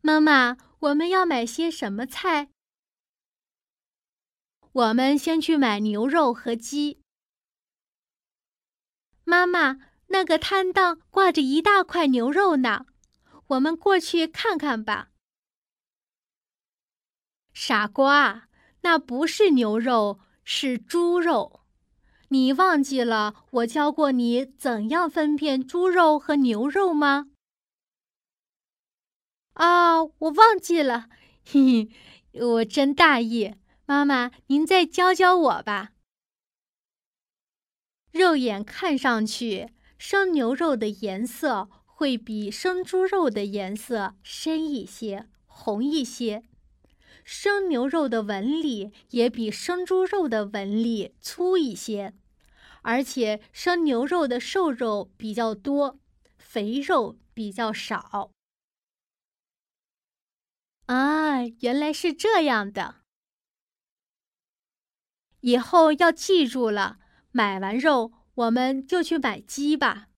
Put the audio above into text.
妈妈，我们要买些什么菜？我们先去买牛肉和鸡。妈妈，那个摊档挂着一大块牛肉呢，我们过去看看吧。傻瓜，那不是牛肉，是猪肉。你忘记了我教过你怎样分辨猪肉和牛肉吗？啊，我忘记了，嘿嘿，我真大意。妈妈，您再教教我吧。肉眼看上去，生牛肉的颜色会比生猪肉的颜色深一些、红一些。生牛肉的纹理也比生猪肉的纹理粗一些，而且生牛肉的瘦肉比较多，肥肉比较少。啊，原来是这样的。以后要记住了，买完肉我们就去买鸡吧。